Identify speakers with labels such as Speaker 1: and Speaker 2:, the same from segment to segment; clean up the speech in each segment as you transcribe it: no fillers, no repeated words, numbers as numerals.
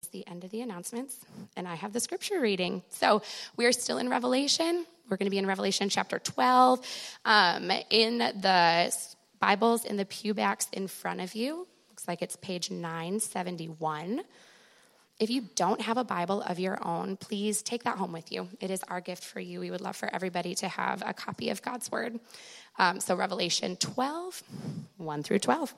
Speaker 1: the end of the announcements, and I have the scripture reading. So we are still in Revelation. We're going to be in Revelation chapter 12. In the Bibles in the pew backs in front of you, looks like it's page 971. If you don't have a Bible of your own, please take that home with you. It is our gift for you. We would love for everybody to have a copy of God's Word. So Revelation 12, 1 through 12.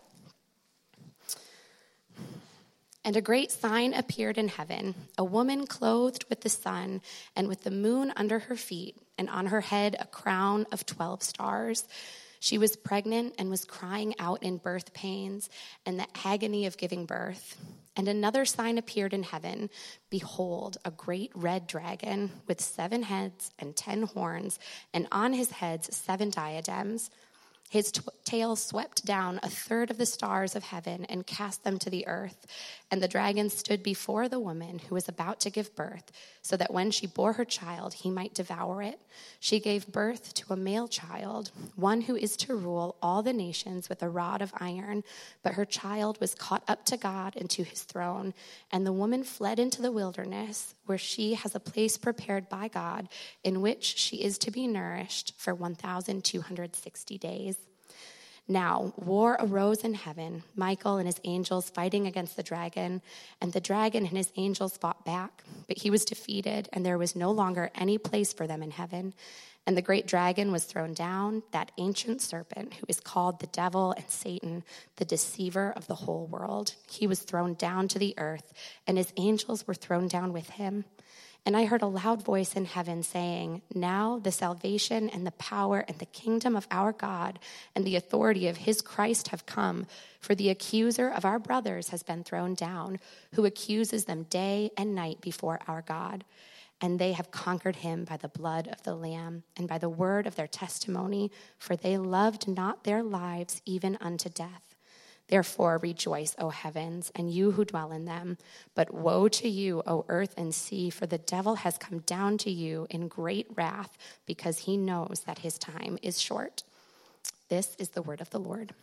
Speaker 1: And a great sign appeared in heaven, a woman clothed with the sun and with the moon under her feet, and on her head a crown of 12 stars. She was pregnant and was crying out in birth pains and the agony of giving birth. And another sign appeared in heaven. Behold, a great red dragon with 7 heads and 10 horns, and on his heads 7 diadems. His tail swept down a third of the stars of heaven and cast them to the earth. And the dragon stood before the woman who was about to give birth, so that when she bore her child, he might devour it. She gave birth to a male child, one who is to rule all the nations with a rod of iron. But her child was caught up to God and to his throne. And the woman fled into the wilderness, where she has a place prepared by God, in which she is to be nourished for 1,260 days. Now, war arose in heaven, Michael and his angels fighting against the dragon, and the dragon and his angels fought back, but he was defeated, and there was no longer any place for them in heaven. And the great dragon was thrown down, that ancient serpent who is called the devil and Satan, the deceiver of the whole world. He was thrown down to the earth, and his angels were thrown down with him. And I heard a loud voice in heaven saying, now the salvation and the power and the kingdom of our God and the authority of his Christ have come, for the accuser of our brothers has been thrown down, who accuses them day and night before our God. And they have conquered him by the blood of the Lamb and by the word of their testimony, for they loved not their lives even unto death. Therefore rejoice, O heavens, and you who dwell in them. But woe to you, O earth and sea, for the devil has come down to you in great wrath, because he knows that his time is short. This is the word of the Lord.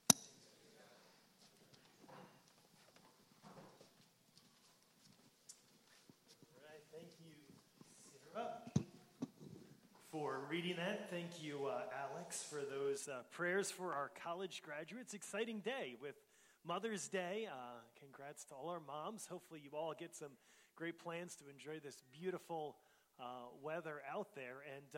Speaker 2: All right, thank you, Sarah, for reading that. Thank you, Alex, for those prayers for our college graduates. Exciting day with Mother's Day. Congrats to all our moms. Hopefully you all get some great plans to enjoy this beautiful weather out there.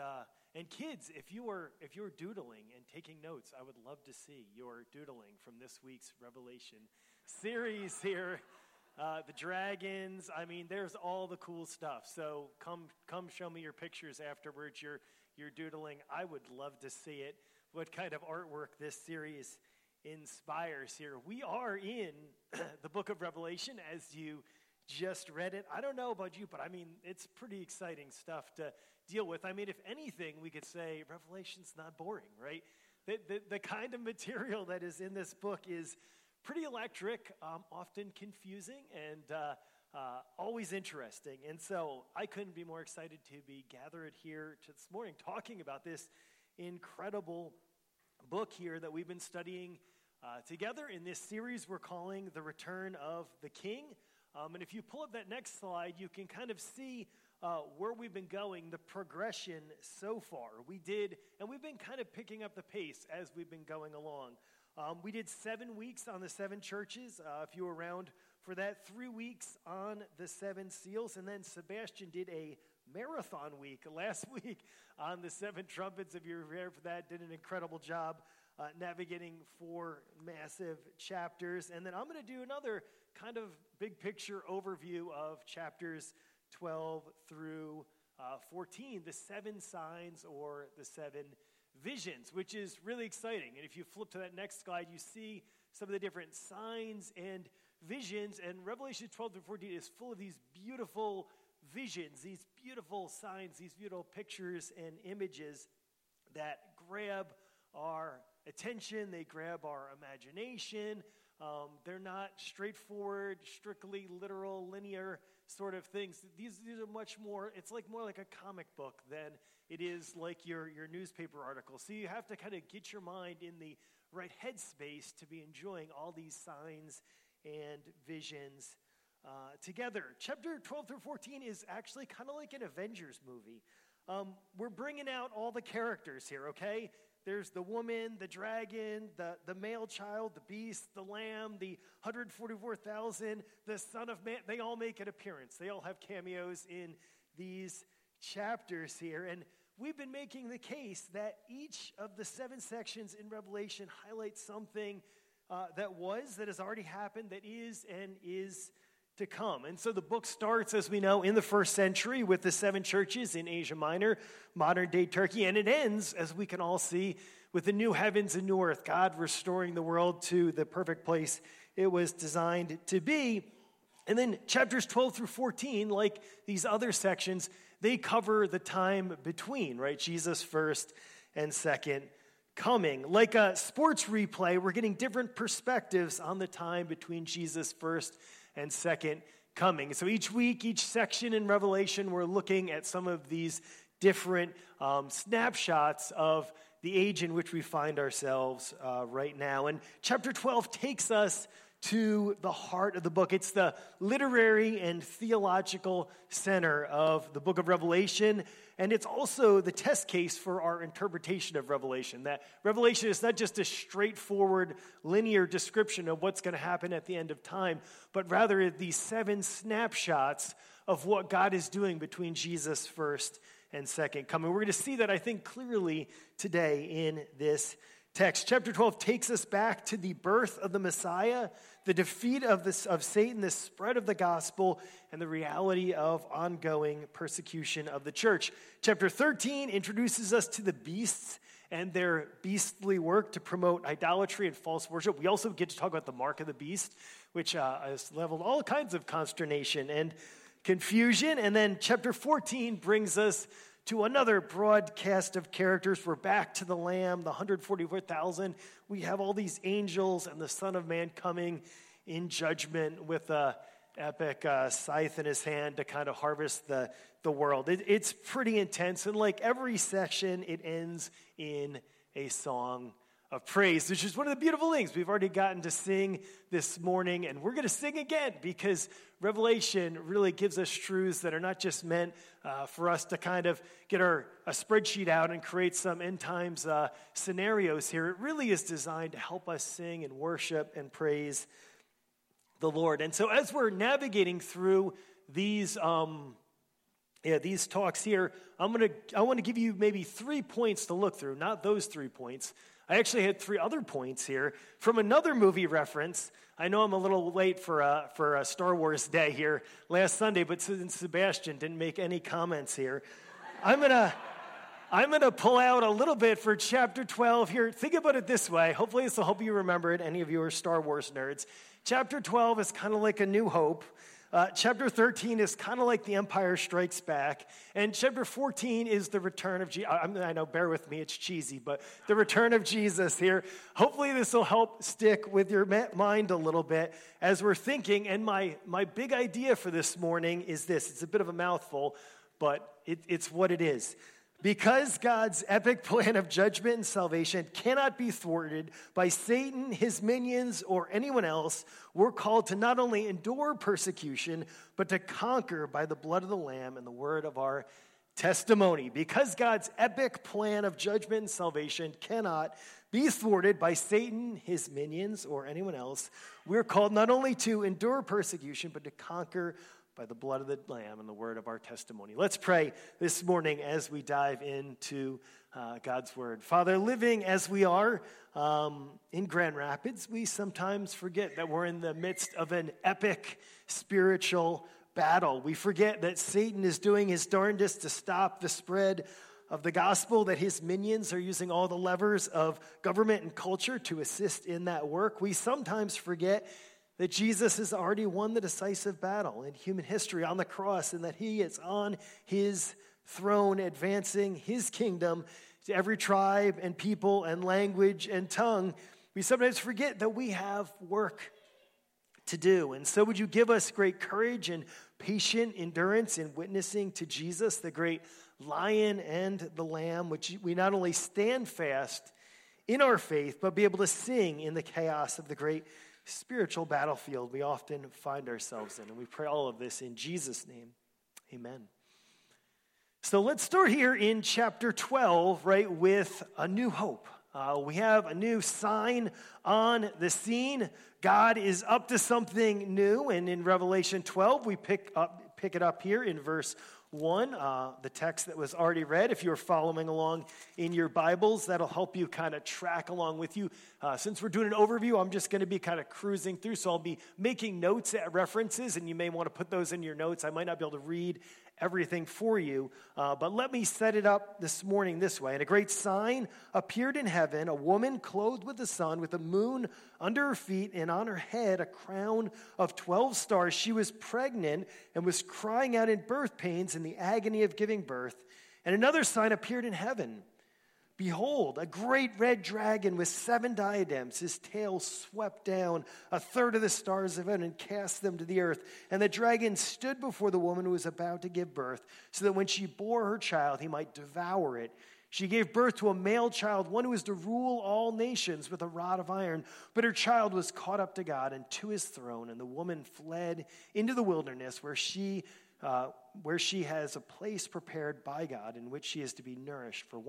Speaker 2: And kids, if you are doodling and taking notes, I would love to see your doodling from this week's Revelation series here. The dragons, I mean, there's all the cool stuff. So come show me your pictures afterwards. You're doodling. I would love to see it. What kind of artwork this series inspires here. We are in the book of Revelation as you just read it. I don't know about you, but I mean, it's pretty exciting stuff to deal with. I mean, if anything, we could say Revelation's not boring, right? The kind of material that is in this book is pretty electric, often confusing, and always interesting. And so I couldn't be more excited to be gathered here this morning talking about this incredible book here that we've been studying together in this series we're calling The Return of the King. And if you pull up that next slide, you can kind of see where we've been going, the progression so far. We've been kind of picking up the pace as we've been going along. We did 7 weeks on the 7 churches, if you were around for that, 3 weeks on the 7 seals, and then Sebastian did a marathon week last week on the 7 trumpets. If you're here for that, did an incredible job navigating 4 massive chapters. And then I'm going to do another kind of big picture overview of chapters 12 through 14, the 7 signs or the 7 visions, which is really exciting. And if you flip to that next slide, you see some of the different signs and visions. And Revelation 12 through 14 is full of these beautiful visions, these beautiful signs, these beautiful pictures and images that grab our attention, they grab our imagination. They're not straightforward, strictly literal, linear sort of things. These are much more, it's like more like a comic book than it is like your newspaper article. So you have to kind of get your mind in the right headspace to be enjoying all these signs and visions together. Chapter 12 through 14 is actually kind of like an Avengers movie. We're bringing out all the characters here, okay? There's the woman, the dragon, the male child, the beast, the lamb, the 144,000, the Son of Man. They all make an appearance. They all have cameos in these chapters here. And we've been making the case that each of the 7 sections in Revelation highlights something that has already happened, that is and is to come. And so the book starts, as we know, in the 1st century with the 7 churches in Asia Minor, modern-day Turkey, and it ends, as we can all see, with the new heavens and new earth, God restoring the world to the perfect place it was designed to be. And then chapters 12 through 14, like these other sections, they cover the time between, right? Jesus' first and second coming. Like a sports replay, we're getting different perspectives on the time between Jesus' first and second coming. So each week, each section in Revelation, we're looking at some of these different snapshots of the age in which we find ourselves right now. And chapter 12 takes us to the heart of the book. It's the literary and theological center of the book of Revelation, and it's also the test case for our interpretation of Revelation. That Revelation is not just a straightforward, linear description of what's going to happen at the end of time, but rather these 7 snapshots of what God is doing between Jesus' first and second coming. We're going to see that, I think, clearly today in this text. Chapter 12 takes us back to the birth of the Messiah, the defeat of Satan, the spread of the gospel, and the reality of ongoing persecution of the church. Chapter 13 introduces us to the beasts and their beastly work to promote idolatry and false worship. We also get to talk about the mark of the beast, which has leveled all kinds of consternation and confusion. And then chapter 14 brings us to another broadcast of characters. We're back to the Lamb, the 144,000. We have all these angels and the Son of Man coming in judgment with a epic scythe in his hand to kind of harvest the world. It's pretty intense, and like every section, it ends in a song of praise, which is one of the beautiful things we've already gotten to sing this morning, and we're going to sing again because Revelation really gives us truths that are not just meant for us to kind of get a spreadsheet out and create some end times scenarios here. It really is designed to help us sing and worship and praise the Lord. And so as we're navigating through these talks here, I want to give you maybe 3 points to look through, not those 3 points. I actually had 3 other points here from another movie reference. I know I'm a little late for a Star Wars day here last Sunday, but since Sebastian didn't make any comments here, I'm gonna pull out a little bit for chapter 12 here. Think about it this way. Hopefully this will help you remember it. Any of you are Star Wars nerds. Chapter 12 is kind of like A New Hope. Chapter 13 is kind of like The Empire Strikes Back. And chapter 14 is the return of Jesus. I know, bear with me, it's cheesy, but the return of Jesus here. Hopefully this will help stick with your mind a little bit as we're thinking. And my big idea for this morning is this. It's a bit of a mouthful, but it's what it is. Because God's epic plan of judgment and salvation cannot be thwarted by Satan, his minions, or anyone else, we're called to not only endure persecution, but to conquer by the blood of the Lamb and the word of our testimony. Because God's epic plan of judgment and salvation cannot be thwarted by Satan, his minions, or anyone else, we're called not only to endure persecution, but to conquer by the blood of the Lamb and the word of our testimony. Let's pray this morning as we dive into God's word. Father, living as we are in Grand Rapids, we sometimes forget that we're in the midst of an epic spiritual battle. We forget that Satan is doing his darndest to stop the spread of the gospel, that his minions are using all the levers of government and culture to assist in that work. We sometimes forget that Jesus has already won the decisive battle in human history on the cross, and that he is on his throne advancing his kingdom to every tribe and people and language and tongue. We sometimes forget that we have work to do. And so would you give us great courage and patient endurance in witnessing to Jesus, the great Lion and the Lamb, which we not only stand fast in our faith, but be able to sing in the chaos of the great spiritual battlefield we often find ourselves in. And we pray all of this in Jesus' name. Amen. So let's start here in chapter 12, right, with a new hope. We have a new sign on the scene. God is up to something new, and in Revelation 12, we pick it up here in verse 1, the text that was already read. If you're following along in your Bibles, that'll help you kind of track along with you. Since we're doing an overview, I'm just going to be kind of cruising through, so I'll be making notes at references, and you may want to put those in your notes. I might not be able to read everything for you, but let me set it up this morning this way. And a great sign appeared in heaven, a woman clothed with the sun, with the moon under her feet, and on her head a crown of 12 stars. She was pregnant and was crying out in birth pains in the agony of giving birth. And another sign appeared in heaven. Behold, a great red dragon with 7 diadems. His tail swept down a third of the stars of heaven and cast them to the earth. And the dragon stood before the woman who was about to give birth, so that when she bore her child, he might devour it. She gave birth to a male child, one who was to rule all nations with a rod of iron. But her child was caught up to God and to his throne. And the woman fled into the wilderness, where she has a place prepared by God, in which she is to be nourished for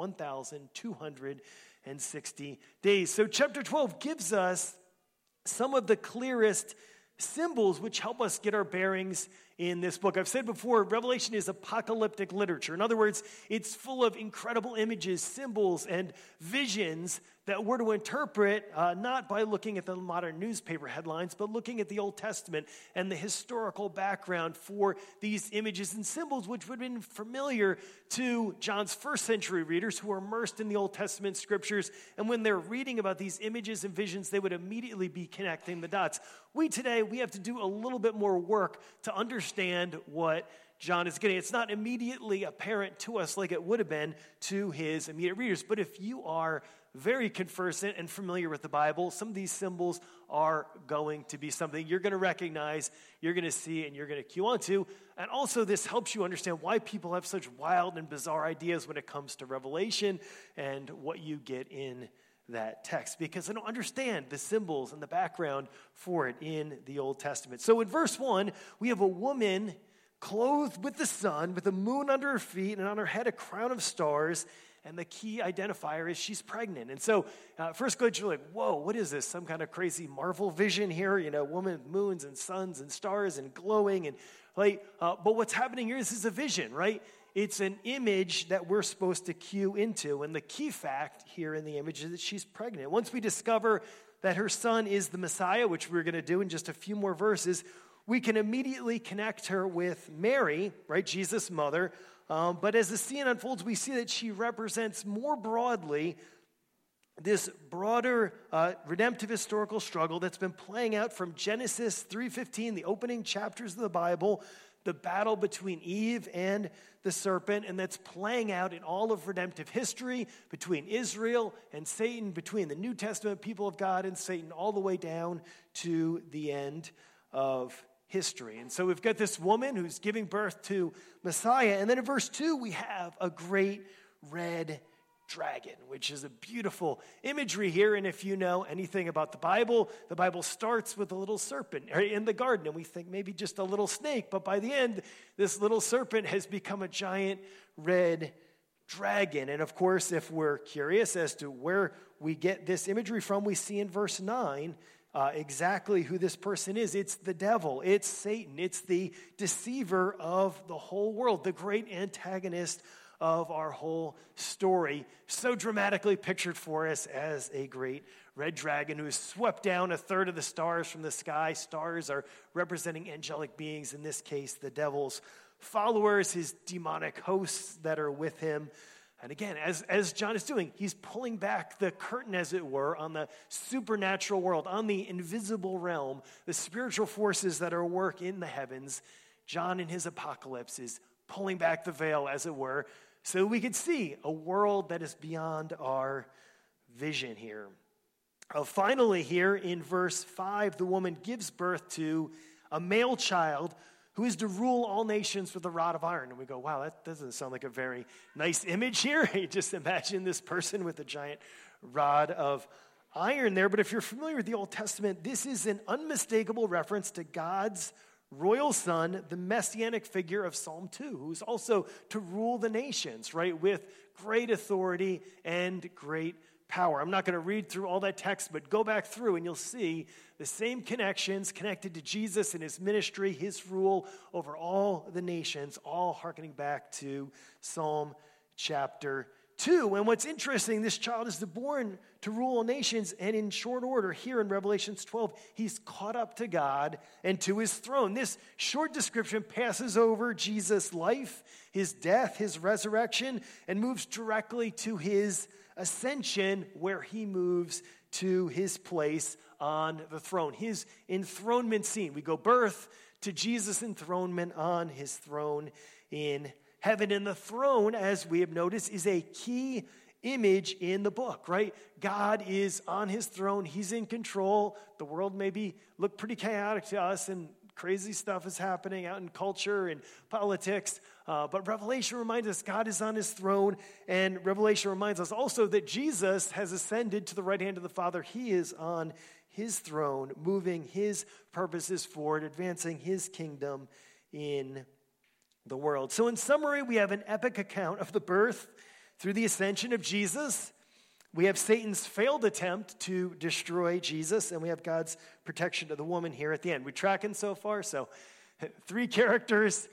Speaker 2: 1,260 days. So chapter 12 gives us some of the clearest symbols which help us get our bearings in this book. I've said before, Revelation is apocalyptic literature. In other words, it's full of incredible images, symbols, and visions that we're to interpret not by looking at the modern newspaper headlines, but looking at the Old Testament and the historical background for these images and symbols, which would have been familiar to John's first century readers who were immersed in the Old Testament scriptures. And when they're reading about these images and visions, they would immediately be connecting the dots. We have to do a little bit more work to understand what John is getting. It's not immediately apparent to us like it would have been to his immediate readers. But if you are very conversant and familiar with the Bible, some of these symbols are going to be something you're going to recognize, you're going to see, and you're going to cue onto. And also, this helps you understand why people have such wild and bizarre ideas when it comes to Revelation and what you get in that text, because I don't understand the symbols and the background for it in the Old Testament. So in verse 1, we have a woman clothed with the sun, with the moon under her feet, and on her head a crown of stars. And the key identifier is she's pregnant. And so first glance, you're like, whoa, what is this? Some kind of crazy Marvel vision here? You know, woman with moons and suns and stars and glowing. And like, but what's happening here is this is a vision, right? It's an image that we're supposed to cue into. And the key fact here in the image is that she's pregnant. Once we discover that her son is the Messiah, which we're going to do in just a few more verses, we can immediately connect her with Mary, right, Jesus' mother. But as the scene unfolds, we see that she represents more broadly this broader redemptive historical struggle that's been playing out from Genesis 3:15, the opening chapters of the Bible, the battle between Eve and the serpent, and that's playing out in all of redemptive history between Israel and Satan, between the New Testament people of God and Satan, all the way down to the end of history. And so we've got this woman who's giving birth to Messiah. And then in verse 2, we have a great red dragon, which is a beautiful imagery here. And if you know anything about the Bible starts with a little serpent in the garden. And we think maybe just a little snake. But by the end, this little serpent has become a giant red dragon. And of course, if we're curious as to where we get this imagery from, we see in verse 9 exactly who this person is. It's the devil. It's Satan. It's the deceiver of the whole world, the great antagonist of our whole story, so dramatically pictured for us as a great red dragon who has swept down a third of the stars from the sky. Stars are representing angelic beings, in this case, the devil's followers, his demonic hosts that are with him. And again, as John is doing, he's pulling back the curtain, as it were, on the supernatural world, on the invisible realm, the spiritual forces that are at work in the heavens. John, in his apocalypse, is pulling back the veil, as it were, so we could see a world that is beyond our vision here. Finally, here in verse 5, the woman gives birth to a male child who is to rule all nations with a rod of iron. And we go, wow, that doesn't sound like a very nice image here. You just imagine this person with a giant rod of iron there, but if you're familiar with the Old Testament, this is an unmistakable reference to God's royal son, the messianic figure of Psalm 2, who's also to rule the nations, right, with great authority and great power. I'm not going to read through all that text, but go back through and you'll see the same connections connected to Jesus and his ministry, his rule over all the nations, all hearkening back to Psalm chapter 2. And what's interesting, this child is born to rule all nations, and in short order, here in Revelations 12, he's caught up to God and to his throne. This short description passes over Jesus' life, his death, his resurrection, and moves directly to his ascension, where he moves to his place on the throne, his enthronement scene. We go birth to Jesus' enthronement on his throne in heaven. And the throne, as we have noticed, is a key image in the book, right? God is on his throne. He's in control. The world maybe look pretty chaotic to us, and crazy stuff is happening out in culture and politics. But Revelation reminds us God is on his throne. And Revelation reminds us also that Jesus has ascended to the right hand of the Father. He is on his throne, moving his purposes forward, advancing his kingdom in the world. So in summary, we have an epic account of the birth through the ascension of Jesus. We have Satan's failed attempt to destroy Jesus, and we have God's protection of the woman here at the end. We tracking so far? So 3 characters,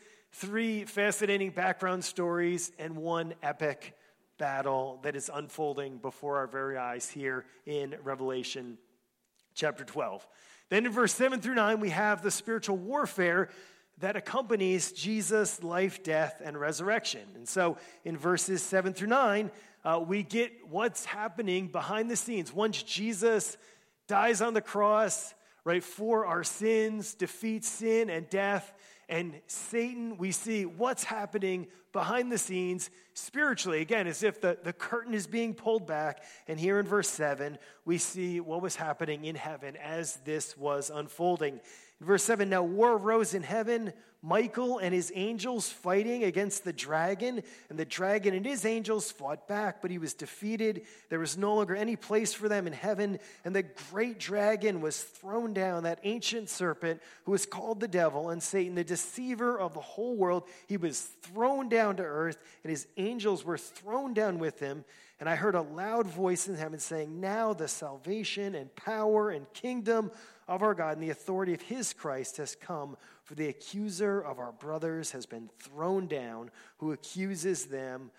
Speaker 2: 3 fascinating background stories, and 1 epic battle that is unfolding before our very eyes here in Revelation chapter 12. Then in verse 7 through 9, we have the spiritual warfare that accompanies Jesus' life, death, and resurrection. And so in verses 7 through 9, we get what's happening behind the scenes. Once Jesus dies on the cross, right, for our sins, defeats sin and death, and Satan, we see what's happening behind the scenes spiritually. Again, as if the curtain is being pulled back. And here in verse 7, we see what was happening in heaven as this was unfolding. In verse 7, now war arose in heaven, Michael and his angels fighting against the dragon, and the dragon and his angels fought back, but he was defeated. There was no longer any place for them in heaven, and the great dragon was thrown down, that ancient serpent who was called the devil and Satan, the deceiver of the whole world. He was thrown down to earth, and his angels were thrown down with him. And I heard a loud voice in heaven saying, now the salvation and power and kingdom of our God and the authority of his Christ has come, for the accuser of our brothers has been thrown down, who accuses them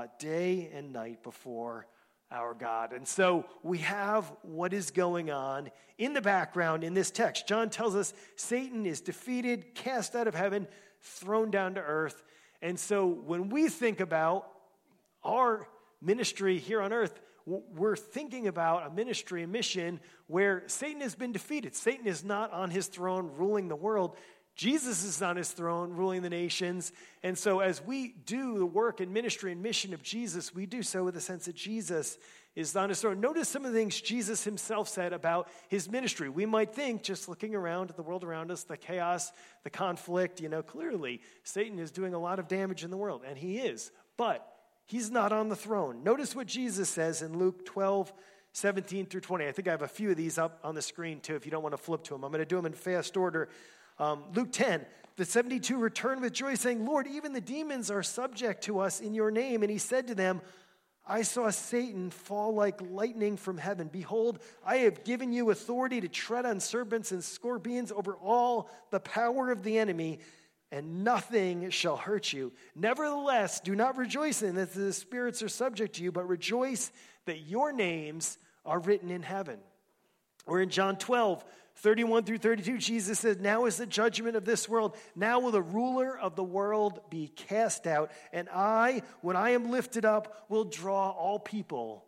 Speaker 2: day and night before our God. And so we have what is going on in the background in this text. John tells us Satan is defeated, cast out of heaven, thrown down to earth. And so when we think about our ministry here on earth, we're thinking about a ministry, a mission where Satan has been defeated. Satan is not on his throne ruling the world. Jesus is on his throne ruling the nations. And so as we do the work and ministry and mission of Jesus, we do so with a sense that Jesus is on his throne. Notice some of the things Jesus himself said about his ministry. We might think, just looking around at the world around us, the chaos, the conflict, clearly Satan is doing a lot of damage in the world, and he is. But he's not on the throne. Notice what Jesus says in Luke 12, 17 through 20. I think I have a few of these up on the screen too if you don't want to flip to them. I'm going to do them in fast order. Luke 10, the 72 returned with joy, saying, Lord, even the demons are subject to us in your name. And he said to them, I saw Satan fall like lightning from heaven. Behold, I have given you authority to tread on serpents and scorpions over all the power of the enemy, and nothing shall hurt you. Nevertheless, do not rejoice in that the spirits are subject to you, but rejoice that your names are written in heaven. Or in John 12, 31 through 32, Jesus says, now is the judgment of this world. Now will the ruler of the world be cast out. And I, when I am lifted up, will draw all people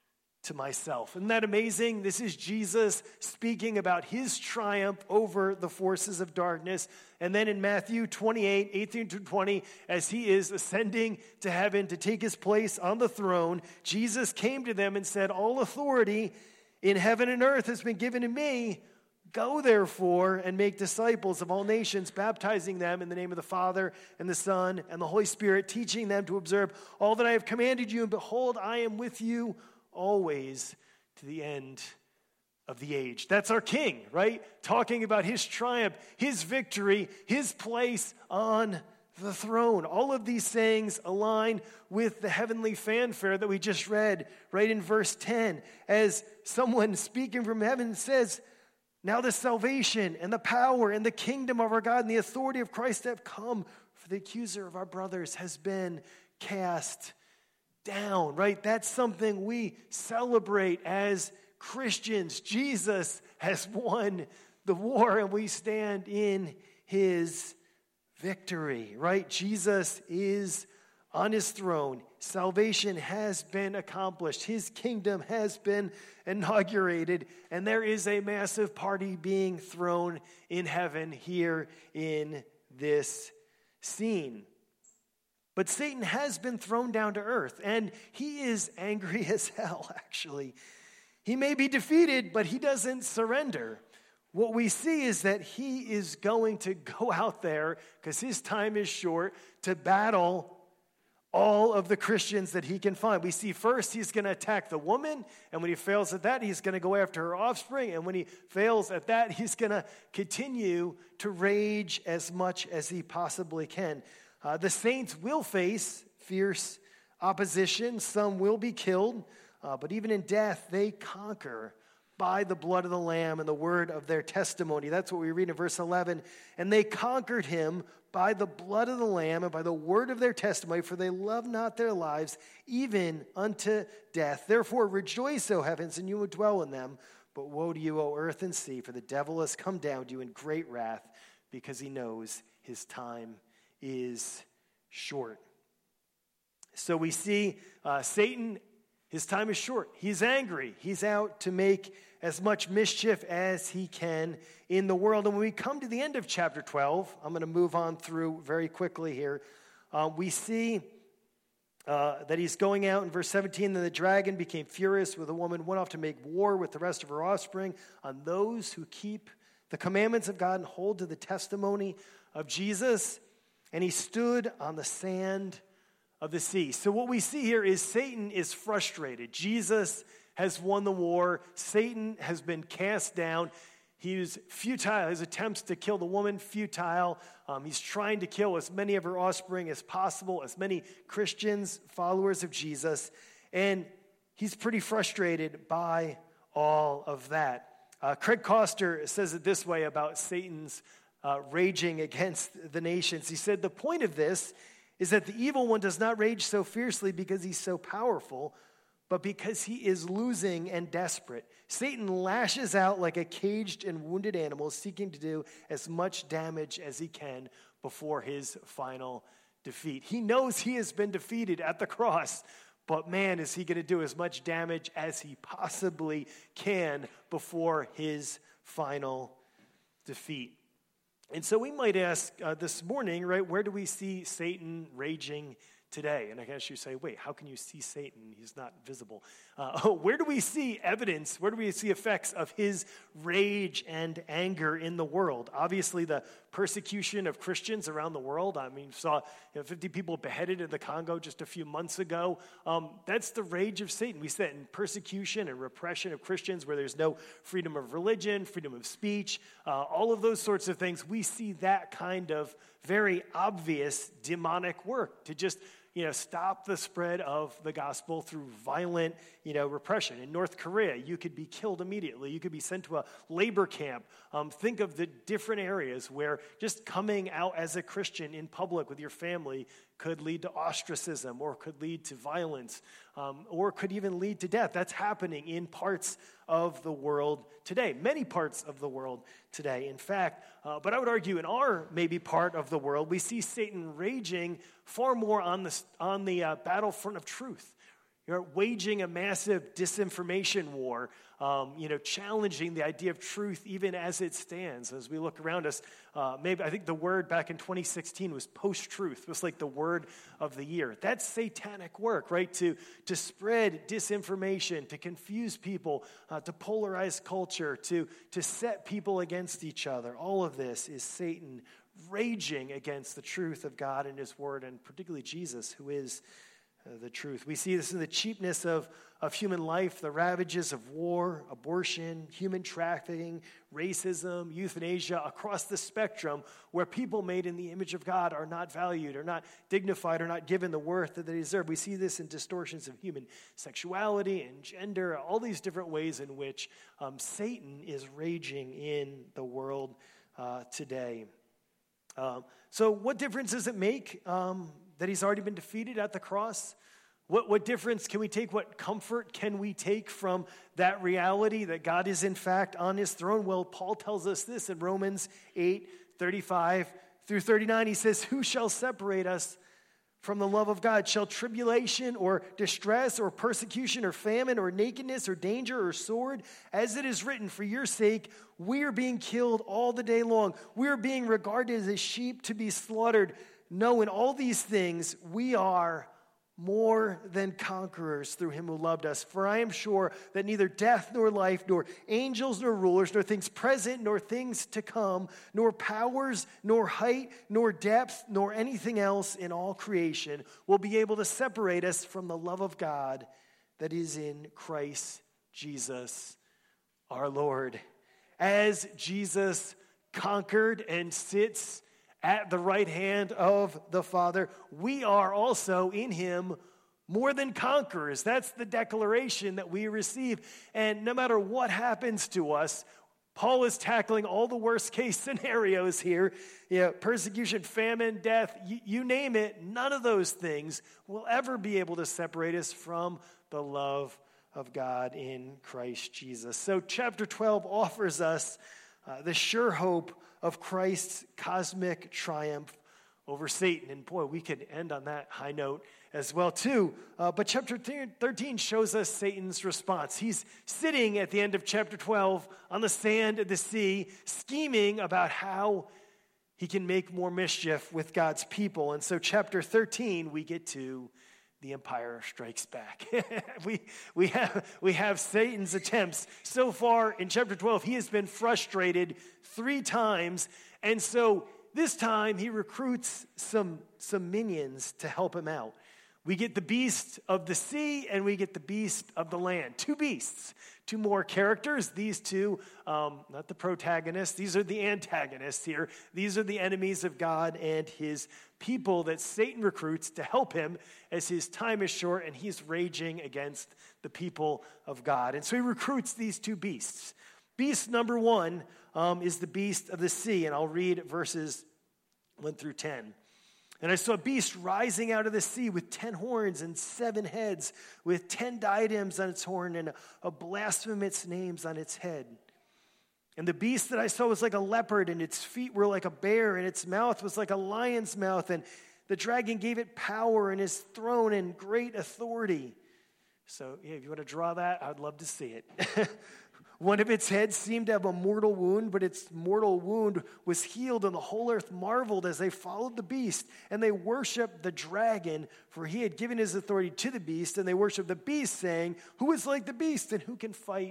Speaker 2: to myself. Isn't that amazing? This is Jesus speaking about his triumph over the forces of darkness. And then in Matthew 28, 18 to 20, as he is ascending to heaven to take his place on the throne, Jesus came to them and said, all authority in heaven and earth has been given to me. Go, therefore, and make disciples of all nations, baptizing them in the name of the Father and the Son and the Holy Spirit, teaching them to observe all that I have commanded you. And behold, I am with you always to the end of the age. That's our king, right? Talking about his triumph, his victory, his place on the throne. All of these sayings align with the heavenly fanfare that we just read right in verse 10. As someone speaking from heaven says, now the salvation and the power and the kingdom of our God and the authority of Christ have come, for the accuser of our brothers has been cast down, right? That's something we celebrate as Christians. Jesus has won the war and we stand in his victory, right? Jesus is on his throne. Salvation has been accomplished. His kingdom has been inaugurated, and there is a massive party being thrown in heaven here in this scene. But Satan has been thrown down to earth, and he is angry as hell, actually. He may be defeated, but he doesn't surrender. What we see is that he is going to go out there, because his time is short, to battle all of the Christians that he can find. We see first he's going to attack the woman, and when he fails at that, he's going to go after her offspring, and when he fails at that, he's going to continue to rage as much as he possibly can. The saints will face fierce opposition. Some will be killed. But even in death, they conquer by the blood of the Lamb and the word of their testimony. That's what we read in verse 11. And they conquered him by the blood of the Lamb and by the word of their testimony, for they love not their lives even unto death. Therefore rejoice, O heavens, and you will dwell in them. But woe to you, O earth and sea, for the devil has come down to you in great wrath, because he knows his time is short. So we see Satan. His time is short. He's angry. He's out to make as much mischief as he can in the world. And when we come to the end of chapter 12, I'm going to move on through very quickly here. We see that he's going out in verse 17. Then the dragon became furious with the woman, went off to make war with the rest of her offspring on those who keep the commandments of God and hold to the testimony of Jesus. And he stood on the sand of the sea. So what we see here is Satan is frustrated. Jesus has won the war. Satan has been cast down. He was futile. His attempts to kill the woman, futile. He's trying to kill as many of her offspring as possible, as many Christians, followers of Jesus. And he's pretty frustrated by all of that. Craig Koster says it this way about Satan's raging against the nations. He said, the point of this is that the evil one does not rage so fiercely because he's so powerful, but because he is losing and desperate. Satan lashes out like a caged and wounded animal, seeking to do as much damage as he can before his final defeat. He knows he has been defeated at the cross, but man, is he going to do as much damage as he possibly can before his final defeat. And so we might ask this morning, right, where do we see Satan raging today? And I guess you say, wait, how can you see Satan? He's not visible. Where do we see evidence? Where do we see effects of his rage and anger in the world? Obviously, the persecution of Christians around the world. I mean, saw 50 people beheaded in the Congo just a few months ago. That's the rage of Satan. We see that in persecution and repression of Christians where there's no freedom of religion, freedom of speech, all of those sorts of things. We see that kind of very obvious demonic work to just stop the spread of the gospel through violent, repression. In North Korea, you could be killed immediately. You could be sent to a labor camp. Think of the different areas where just coming out as a Christian in public with your family could lead to ostracism or could lead to violence or could even lead to death. That's happening in parts of the world today, many parts of the world today. In fact, but I would argue in our maybe part of the world, we see Satan raging far more on the battlefront of truth. You're waging a massive disinformation war, challenging the idea of truth even as it stands. As we look around us, I think the word back in 2016 was post-truth. It was like the word of the year. That's satanic work, right? To spread disinformation, to confuse people, to polarize culture, to set people against each other. All of this is Satan raging against the truth of God and his word, and particularly Jesus, who is the truth. We see this in the cheapness of human life, the ravages of war, abortion, human trafficking, racism, euthanasia, across the spectrum, where people made in the image of God are not valued, are not dignified, are not given the worth that they deserve. We see this in distortions of human sexuality and gender, all these different ways in which Satan is raging in the world today. So what difference does it make that he's already been defeated at the cross? What difference can we take? What comfort can we take from that reality that God is in fact on his throne? Well, Paul tells us this in Romans 8:35 through 39. He says, "Who shall separate us from the love of God? Shall tribulation or distress or persecution or famine or nakedness or danger or sword? As it is written, for your sake we are being killed all the day long. We are being regarded as sheep to be slaughtered. No, in all these things we are more than conquerors through him who loved us. For I am sure that neither death nor life, nor angels nor rulers, nor things present nor things to come, nor powers, nor height, nor depth, nor anything else in all creation will be able to separate us from the love of God that is in Christ Jesus our Lord." As Jesus conquered and sits at the right hand of the Father, we are also in him more than conquerors. That's the declaration that we receive. And no matter what happens to us, Paul is tackling all the worst case scenarios here. Persecution, famine, death, you name it. None of those things will ever be able to separate us from the love of God in Christ Jesus. So chapter 12 offers us the sure hope of Christ's cosmic triumph over Satan. And boy, we could end on that high note as well too. But chapter 13 shows us Satan's response. He's sitting at the end of chapter 12 on the sand of the sea, scheming about how he can make more mischief with God's people. And so chapter 13, we get to the Empire Strikes Back. we have Satan's attempts. So far in chapter 12, he has been frustrated 3 times. And so this time he recruits some minions to help him out. We get the beast of the sea and we get the beast of the land. 2 beasts, 2 more characters. These 2, not the protagonists, these are the antagonists here. These are the enemies of God and his people that Satan recruits to help him as his time is short and he's raging against the people of God. And so he recruits these 2 beasts. Beast number 1 is the beast of the sea, and I'll read verses 1 through 10. "And I saw a beast rising out of the sea with 10 horns and 7 heads, with 10 diadems on its horn and a blasphemous names on its head. And the beast that I saw was like a leopard, and its feet were like a bear, and its mouth was like a lion's mouth. And the dragon gave it power and his throne and great authority." So, if you want to draw that, I'd love to see it. "One of its heads seemed to have a mortal wound, but its mortal wound was healed, and the whole earth marveled as they followed the beast. And they worshiped the dragon, for he had given his authority to the beast. And they worshiped the beast, saying, 'Who is like the beast, and who can fight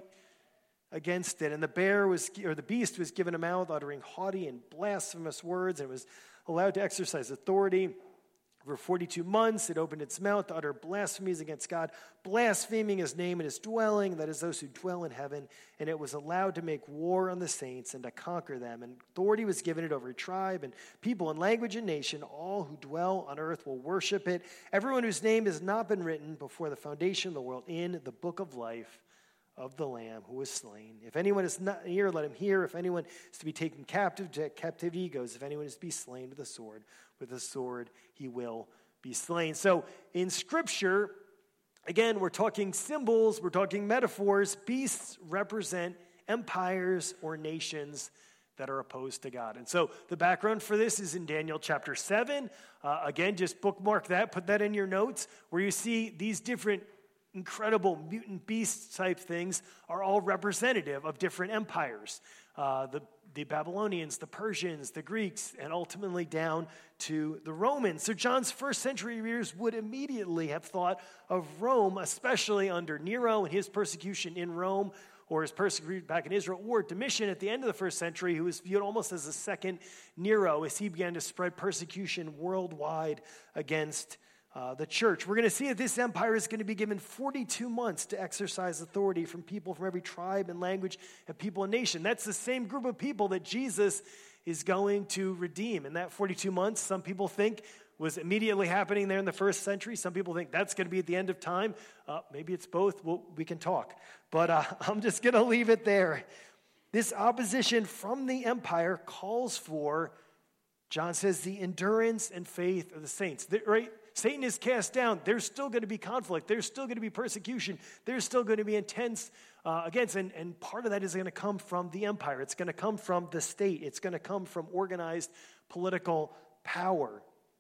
Speaker 2: against it?' And the beast was given a mouth uttering haughty and blasphemous words, and was allowed to exercise authority. For 42 months, it opened its mouth to utter blasphemies against God, blaspheming his name and his dwelling, that is, those who dwell in heaven. And it was allowed to make war on the saints and to conquer them. And authority was given it over tribe and people and language and nation. All who dwell on earth will worship it. Everyone whose name has not been written before the foundation of the world in the book of life of the Lamb who was slain. If anyone is not here, let him hear. If anyone is to be taken captive, to captivity he goes. If anyone is to be slain with the sword he will be slain." So in Scripture, again, we're talking symbols, we're talking metaphors. Beasts represent empires or nations that are opposed to God. And so the background for this is in Daniel chapter 7. Again, just bookmark that, put that in your notes, where you see these different incredible mutant beast type things are all representative of different empires. The Babylonians, the Persians, the Greeks, and ultimately down to the Romans. So John's first century readers would immediately have thought of Rome, especially under Nero and his persecution in Rome, or his persecution back in Israel, or Domitian at the end of the first century, who was viewed almost as a second Nero as he began to spread persecution worldwide against the church. We're going to see that this empire is going to be given 42 months to exercise authority from people from every tribe and language and people and nation. That's the same group of people that Jesus is going to redeem. And that 42 months, some people think, was immediately happening there in the first century. Some people think that's going to be at the end of time. Maybe it's both. We can talk. But I'm just going to leave it there. This opposition from the empire calls for, John says, the endurance and faith of the saints. Right? Satan is cast down. There's still going to be conflict. There's still going to be persecution. There's still going to be intense against. And part of that is going to come from the empire. It's going to come from the state. It's going to come from organized political power.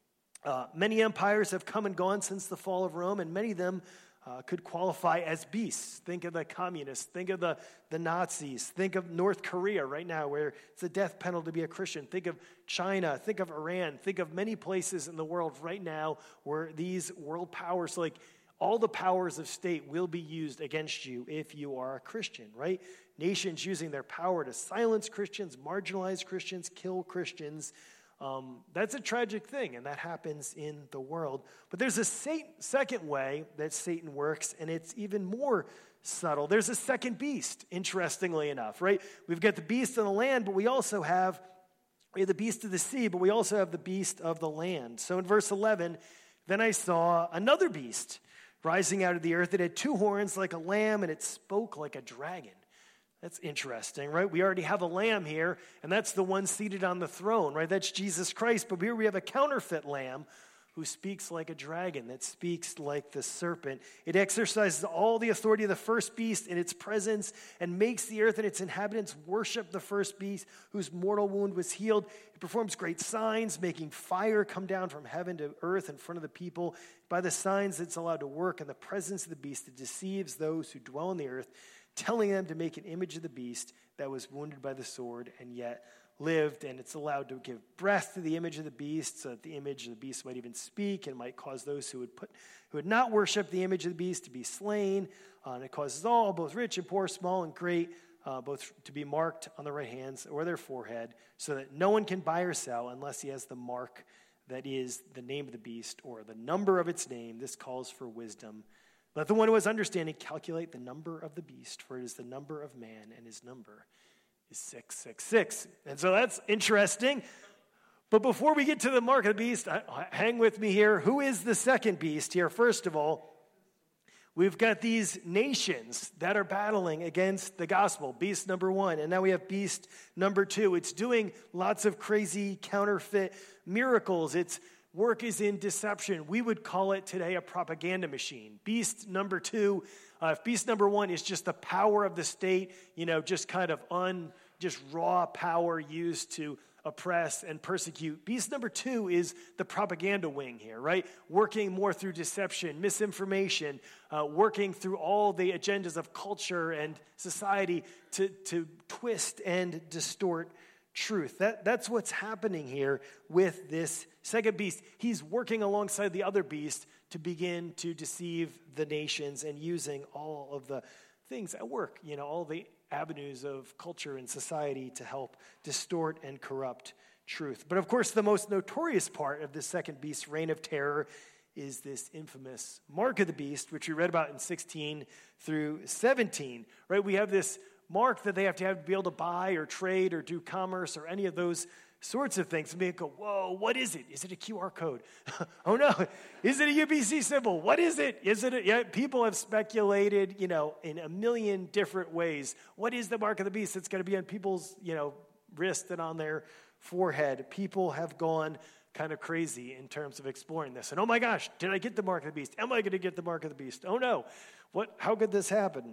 Speaker 2: Many empires have come and gone since the fall of Rome, and many of them could qualify as beasts. Think of the communists. Think of the Nazis. Think of North Korea right now, where it's a death penalty to be a Christian. Think of China. Think of Iran. Think of many places in the world right now where these world powers, like all the powers of state, will be used against you if you are a Christian, right? Nations using their power to silence Christians, marginalize Christians, kill Christians. That's a tragic thing, and that happens in the world. But there's a second way that Satan works, and it's even more subtle. There's a second beast, interestingly enough, right? We've got the beast on the land, but we have the beast of the sea, but we also have the beast of the land. So in verse 11, then I saw another beast rising out of the earth. It had two horns like a lamb, and it spoke like a dragon. That's interesting, right? We already have a lamb here, and that's the one seated on the throne, right? That's Jesus Christ. But here we have a counterfeit lamb who speaks like a dragon, that speaks like the serpent. It exercises all the authority of the first beast in its presence and makes the earth and its inhabitants worship the first beast whose mortal wound was healed. It performs great signs, making fire come down from heaven to earth in front of the people. By the signs it's allowed to work in the presence of the beast, it deceives those who dwell on the earth, telling them to make an image of the beast that was wounded by the sword and yet lived. And it's allowed to give breath to the image of the beast, so that the image of the beast might even speak and might cause those who would not worship the image of the beast to be slain. And it causes all, both rich and poor, small and great, both to be marked on their right hands or their forehead, so that no one can buy or sell unless he has the mark that is the name of the beast or the number of its name. This calls for wisdom. Let the one who has understanding calculate the number of the beast, for it is the number of man, and his number is 666. And so that's interesting. But before we get to the mark of the beast, hang with me here. Who is the second beast here? First of all, we've got these nations that are battling against the gospel. Beast number one. And now we have beast number two. It's doing lots of crazy counterfeit miracles. Its work is in deception. We would call it today a propaganda machine. Beast number two. If beast number one is just the power of the state, just kind of just raw power used to oppress and persecute. Beast number two is the propaganda wing here, right? Working more through deception, misinformation, working through all the agendas of culture and society to twist and distort truth. That's what's happening here with this second beast. He's working alongside the other beast to begin to deceive the nations and using all of the things at work, all the avenues of culture and society to help distort and corrupt truth. But of course, the most notorious part of this second beast's reign of terror is this infamous mark of the beast, which we read about in 16 through 17, right? We have this mark that they have to be able to buy or trade or do commerce or any of those sorts of things. And they go, whoa, what is it? Is it a QR code? Oh no, is it a UBC symbol? What is it? Yeah, people have speculated, in a million different ways. What is the mark of the beast that's going to be on people's, wrist and on their forehead? People have gone kind of crazy in terms of exploring this. And oh my gosh, did I get the mark of the beast? Am I going to get the mark of the beast? Oh no, how could this happen?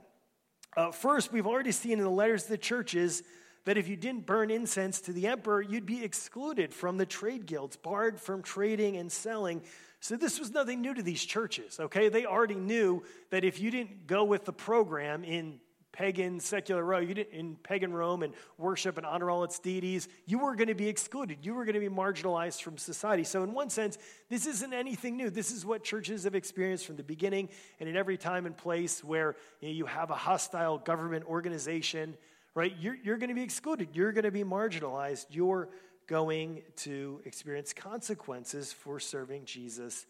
Speaker 2: First, we've already seen in the letters to the churches that if you didn't burn incense to the emperor, you'd be excluded from the trade guilds, barred from trading and selling. So this was nothing new to these churches, okay? They already knew that if you didn't go with the program in pagan secular Rome, in pagan Rome and worship and honor all its deities, you were going to be excluded. You were going to be marginalized from society. So in one sense, this isn't anything new. This is what churches have experienced from the beginning and in every time and place where you have a hostile government organization, right? You're going to be excluded. You're going to be marginalized. You're going to experience consequences for serving Jesus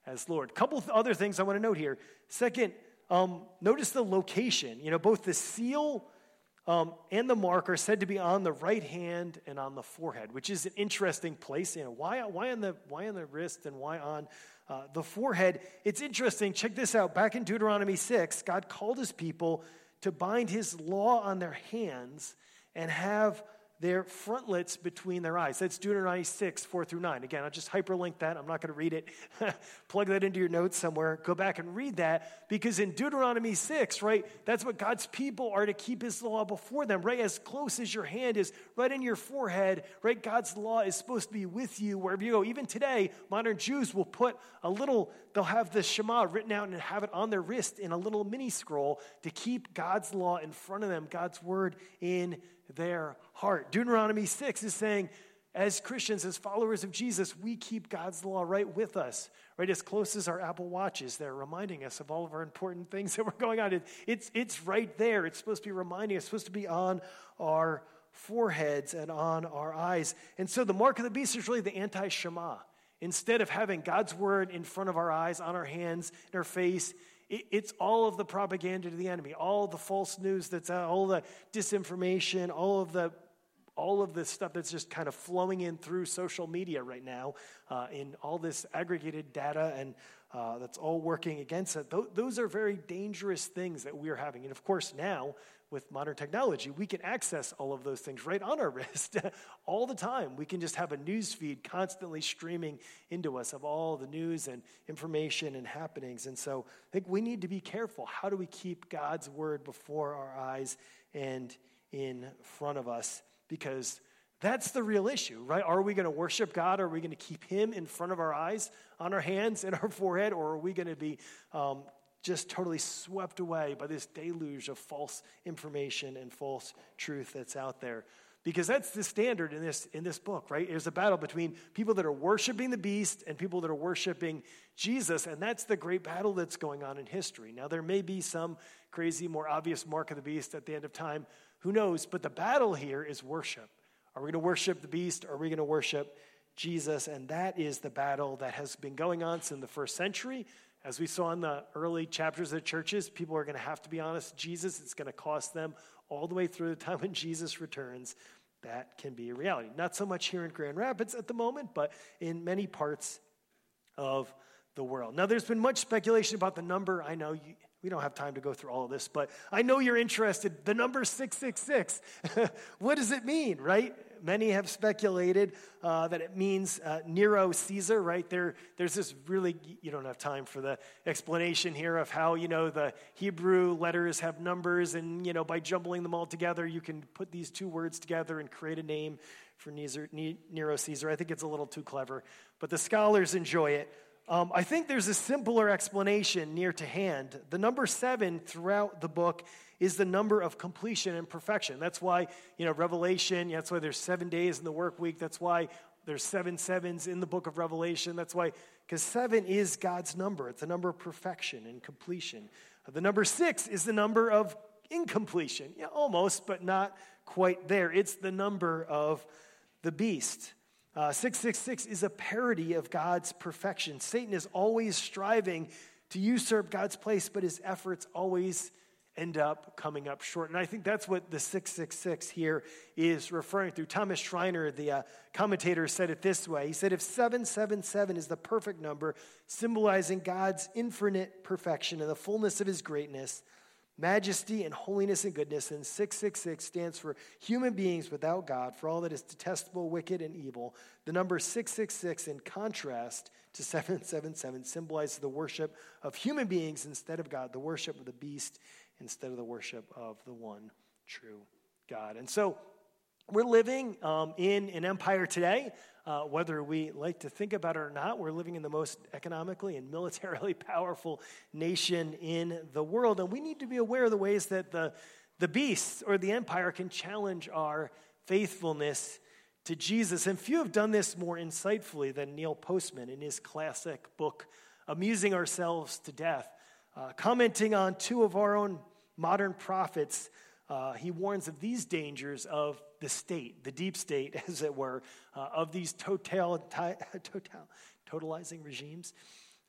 Speaker 2: as Lord. Couple of other things I want to note here. Second, notice the location. Both the seal and the mark are said to be on the right hand and on the forehead, which is an interesting place. Why on the wrist and why on the forehead? It's interesting. Check this out. Back in Deuteronomy 6, God called his people to bind his law on their hands and have their frontlets between their eyes. That's Deuteronomy 6, 4 through 9. Again, I'll just hyperlink that. I'm not going to read it. Plug that into your notes somewhere. Go back and read that, because in Deuteronomy 6, right, that's what God's people are to keep his law before them, right? As close as your hand is, right in your forehead, right? God's law is supposed to be with you wherever you go. Even today, modern Jews will put they'll have the Shema written out and have it on their wrist in a little mini scroll to keep God's law in front of them, God's word in their heart. Deuteronomy 6 is saying, as Christians, as followers of Jesus, we keep God's law right with us, right? As close as our Apple Watches. They're reminding us of all of our important things that were going on. It's right there. It's supposed to be reminding us. It's supposed to be on our foreheads and on our eyes. And so the mark of the beast is really the anti-Shema. Instead of having God's word in front of our eyes, on our hands, in our face, it's all of the propaganda to the enemy, all the false news that's out, all the disinformation, all of the stuff that's just kind of flowing in through social media right now, in all this aggregated data, and that's all working against it. Those are very dangerous things that we're having. And of course now, with modern technology, we can access all of those things right on our wrist all the time. We can just have a news feed constantly streaming into us of all the news and information and happenings. And so I think we need to be careful. How do we keep God's word before our eyes and in front of us? Because that's the real issue, right? Are we going to worship God? Are we going to keep him in front of our eyes, on our hands, in our forehead? Or are we going to be just totally swept away by this deluge of false information and false truth that's out there? Because that's the standard in this book, right? There's a battle between people that are worshiping the beast and people that are worshiping Jesus, and that's the great battle that's going on in history. Now, there may be some crazy, more obvious mark of the beast at the end of time. Who knows? But the battle here is worship. Are we going to worship the beast? Or are we going to worship Jesus? And that is the battle that has been going on since the first century. As we saw in the early chapters of the churches, people are going to have to be honest. Jesus, it's going to cost them all the way through the time when Jesus returns. That can be a reality. Not so much here in Grand Rapids at the moment, but in many parts of the world. Now, there's been much speculation about the number. I know we don't have time to go through all of this, but I know you're interested. The number 666, what does it mean, right? Many have speculated that it means Nero Caesar, right? There's this really, you don't have time for the explanation here of how, the Hebrew letters have numbers, and, by jumbling them all together, you can put these two words together and create a name for Nero Caesar. I think it's a little too clever, but the scholars enjoy it. I think there's a simpler explanation near to hand. The number 7 throughout the book is the number of completion and perfection. That's why, Revelation, that's why there's 7 days in the work week. That's why there's 7 sevens in the book of Revelation. That's why, because 7 is God's number. It's a number of perfection and completion. The number 6 is the number of incompletion. Yeah, almost, but not quite there. It's the number of the beast. 666 is a parody of God's perfection. Satan is always striving to usurp God's place, but his efforts always end up coming up short. And I think that's what the 666 here is referring to. Thomas Schreiner, the commentator, said it this way. He said, if 777 is the perfect number, symbolizing God's infinite perfection and the fullness of his greatness, majesty and holiness and goodness, and 666 stands for human beings without God, for all that is detestable, wicked, and evil. The number 666, in contrast to 777, symbolizes the worship of human beings instead of God, the worship of the beast instead of the worship of the one true God. And so we're living in an empire today. Whether we like to think about it or not, we're living in the most economically and militarily powerful nation in the world. And we need to be aware of the ways that the beast or the empire can challenge our faithfulness to Jesus. And few have done this more insightfully than Neil Postman in his classic book, Amusing Ourselves to Death. Commenting on 2 of our own modern prophets, he warns of these dangers of the state, the deep state, as it were, of these totalizing regimes.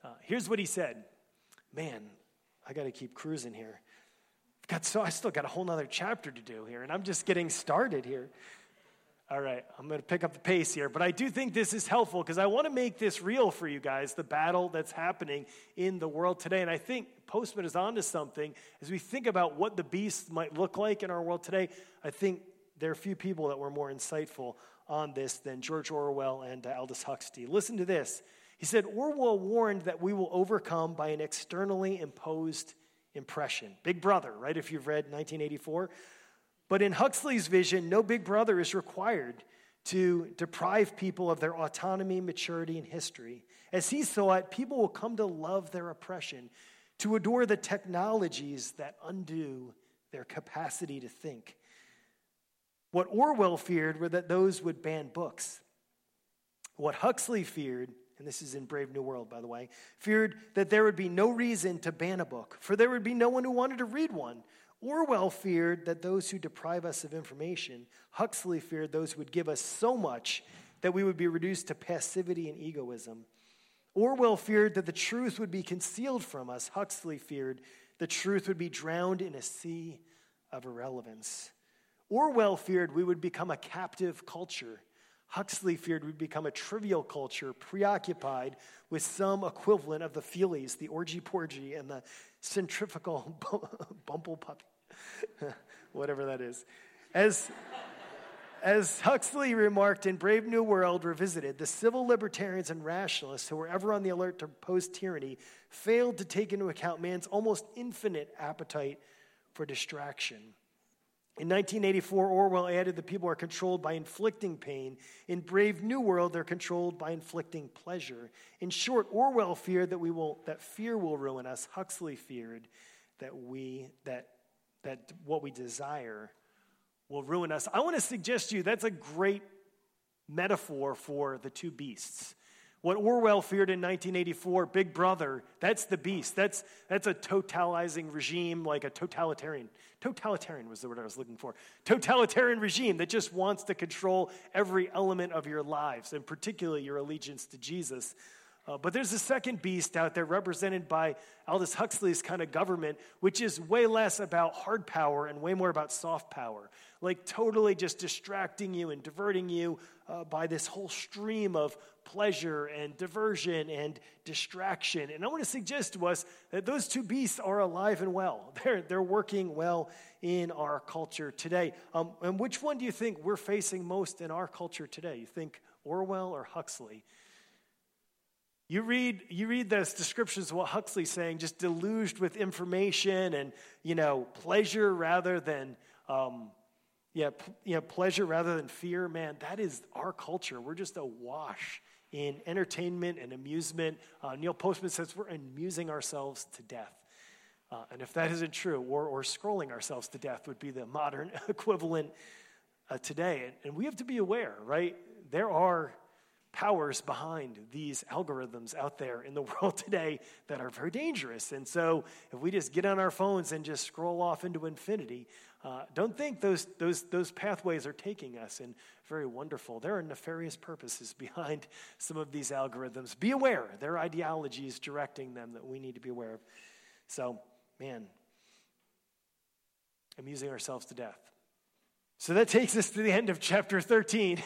Speaker 2: Here's what he said. Man, I got to keep cruising here. I still got a whole nother chapter to do here, and I'm just getting started here. All right, I'm going to pick up the pace here, but I do think this is helpful because I want to make this real for you guys, the battle that's happening in the world today. And I think Postman is onto something. As we think about what the beast might look like in our world today, I think there are few people that were more insightful on this than George Orwell and Aldous Huxley. Listen to this. He said, Orwell warned that we will overcome by an externally imposed impression. Big Brother, right, if you've read 1984. But in Huxley's vision, no big brother is required to deprive people of their autonomy, maturity, and history. As he saw it, people will come to love their oppression, to adore the technologies that undo their capacity to think. What Orwell feared were that those would ban books. What Huxley feared, and this is in Brave New World, by the way, feared that there would be no reason to ban a book, for there would be no one who wanted to read one. Orwell feared that those who deprive us of information. Huxley feared those who would give us so much that we would be reduced to passivity and egoism. Orwell feared that the truth would be concealed from us. Huxley feared the truth would be drowned in a sea of irrelevance. Orwell feared we would become a captive culture. Huxley feared we'd become a trivial culture, preoccupied with some equivalent of the feelies, the orgy-porgy, and the centrifugal bumble puppy. Whatever that is. As Huxley remarked in Brave New World Revisited, the civil libertarians and rationalists who were ever on the alert to oppose tyranny failed to take into account man's almost infinite appetite for distraction. In 1984, Orwell added that people are controlled by inflicting pain. In Brave New World, they're controlled by inflicting pleasure. In short, Orwell feared that fear will ruin us. Huxley feared that what we desire will ruin us. I want to suggest to you that's a great metaphor for the two beasts. What Orwell feared in 1984, Big Brother, that's the beast. That's a totalizing regime, like a totalitarian. Totalitarian was the word I was looking for. Totalitarian regime that just wants to control every element of your lives, and particularly your allegiance to Jesus. But there's a second beast out there represented by Aldous Huxley's kind of government, which is way less about hard power and way more about soft power, like totally just distracting you and diverting you by this whole stream of pleasure and diversion and distraction. And I want to suggest to us that those two beasts are alive and well. They're working well in our culture today. And which one do you think we're facing most in our culture today? You think Orwell or Huxley? You read those descriptions of what Huxley's saying, just deluged with information and, pleasure rather than, pleasure rather than fear. Man, that is our culture. We're just awash in entertainment and amusement. Neil Postman says we're amusing ourselves to death. And if that isn't true, or scrolling ourselves to death would be the modern equivalent today. And we have to be aware, right? There are powers behind these algorithms out there in the world today that are very dangerous. And so if we just get on our phones and just scroll off into infinity, don't think those pathways are taking us in very wonderful. There are nefarious purposes behind some of these algorithms. Be aware. There are ideologies directing them that we need to be aware of. So, man, amusing ourselves to death. So that takes us to the end of chapter 13.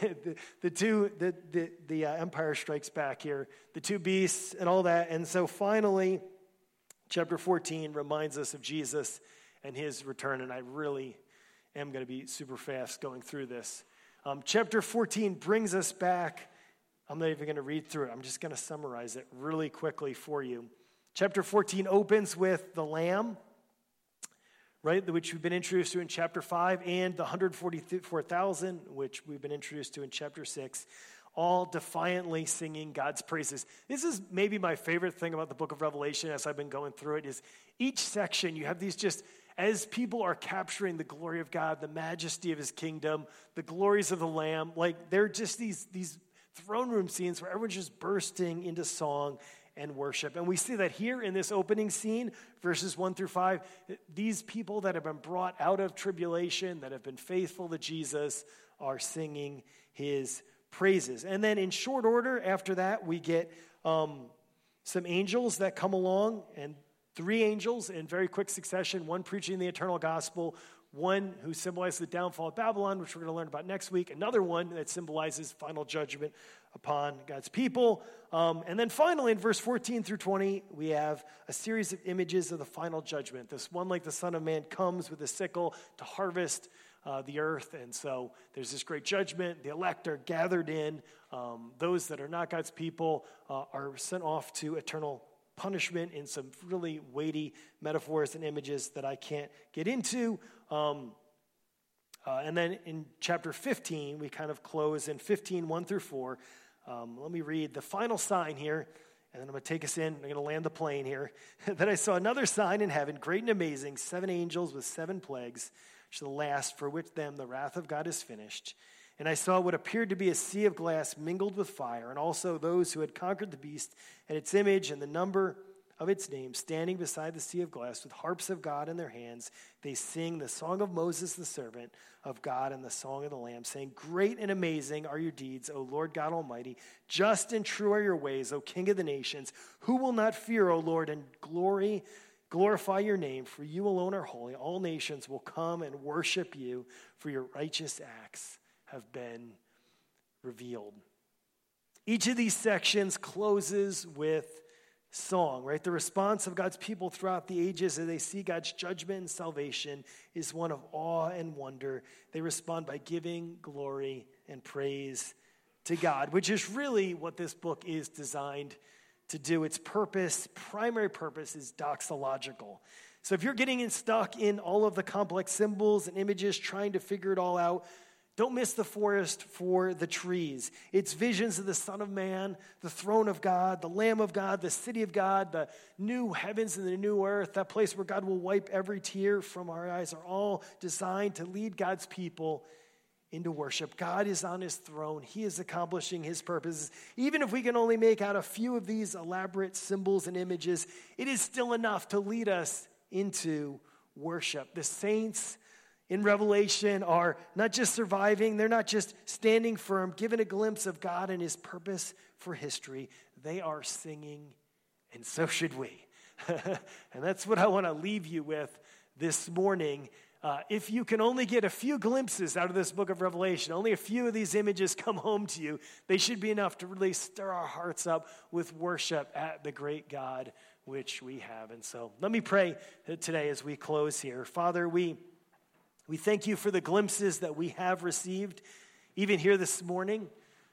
Speaker 2: The Empire Strikes Back here, the two beasts and all that. And so finally, chapter 14 reminds us of Jesus and his return. And I really am going to be super fast going through this. Chapter 14 brings us back. I'm not even going to read through it. I'm just going to summarize it really quickly for you. Chapter 14 opens with the Lamb, right, which we've been introduced to in chapter 5, and the 144,000, which we've been introduced to in chapter 6, all defiantly singing God's praises. This is maybe my favorite thing about the book of Revelation as I've been going through it, is each section you have these just, as people are capturing the glory of God, the majesty of his kingdom, the glories of the Lamb, like they're just these throne room scenes where everyone's just bursting into song and worship. And we see that here in this opening scene, verses 1 through 5, these people that have been brought out of tribulation, that have been faithful to Jesus, are singing his praises. And then in short order after that, we get some angels that come along, and 3 angels in very quick succession, one preaching the eternal gospel, one who symbolizes the downfall of Babylon, which we're going to learn about next week, another one that symbolizes final judgment upon God's people. And then finally, in verse 14 through 20, we have a series of images of the final judgment. This one, like the Son of Man, comes with a sickle to harvest the earth. And so there's this great judgment. The elect are gathered in. Those that are not God's people are sent off to eternal punishment in some really weighty metaphors and images that I can't get into. And then in chapter 15, we kind of close in 15, 1 through 4. Let me read the final sign here, and then I'm going to take us in. I'm going to land the plane here. Then I saw another sign in heaven, great and amazing, 7 angels with 7 plagues, which are the last, for which them the wrath of God is finished. And I saw what appeared to be a sea of glass mingled with fire, and also those who had conquered the beast and its image and the number of its name, standing beside the sea of glass with harps of God in their hands. They sing the song of Moses, the servant of God, and the song of the Lamb, saying, great and amazing are your deeds, O Lord God Almighty. Just and true are your ways, O King of the nations. Who will not fear, O Lord, and glorify your name? For you alone are holy. All nations will come and worship you, for your righteous acts have been revealed. Each of these sections closes with song, right? The response of God's people throughout the ages as they see God's judgment and salvation is one of awe and wonder. They respond by giving glory and praise to God, which is really what this book is designed to do. Its purpose, primary purpose, is doxological. So if you're getting stuck in all of the complex symbols and images, trying to figure it all out, don't miss the forest for the trees. It's visions of the Son of Man, the throne of God, the Lamb of God, the city of God, the new heavens and the new earth, that place where God will wipe every tear from our eyes, are all designed to lead God's people into worship. God is on his throne. He is accomplishing his purposes. Even if we can only make out a few of these elaborate symbols and images, it is still enough to lead us into worship. The saints in Revelation are not just surviving, they're not just standing firm, given a glimpse of God and his purpose for history. They are singing, and so should we. And that's what I want to leave you with this morning. If you can only get a few glimpses out of this book of Revelation, only a few of these images come home to you, they should be enough to really stir our hearts up with worship at the great God which we have. And so let me pray today as we close here. Father, we thank you for the glimpses that we have received, even here this morning,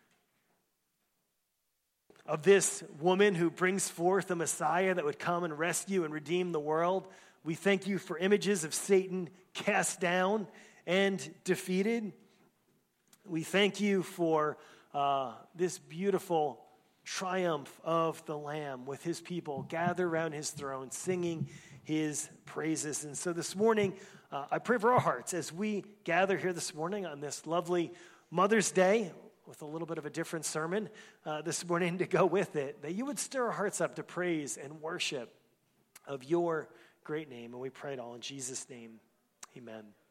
Speaker 2: of this woman who brings forth a Messiah that would come and rescue and redeem the world. We thank you for images of Satan cast down and defeated. We thank you for this beautiful triumph of the Lamb with his people gathered around his throne, singing his praises. And so this morning, I pray for our hearts as we gather here this morning on this lovely Mother's Day with a little bit of a different sermon this morning to go with it, that you would stir our hearts up to praise and worship of your great name. And we pray it all in Jesus' name. Amen.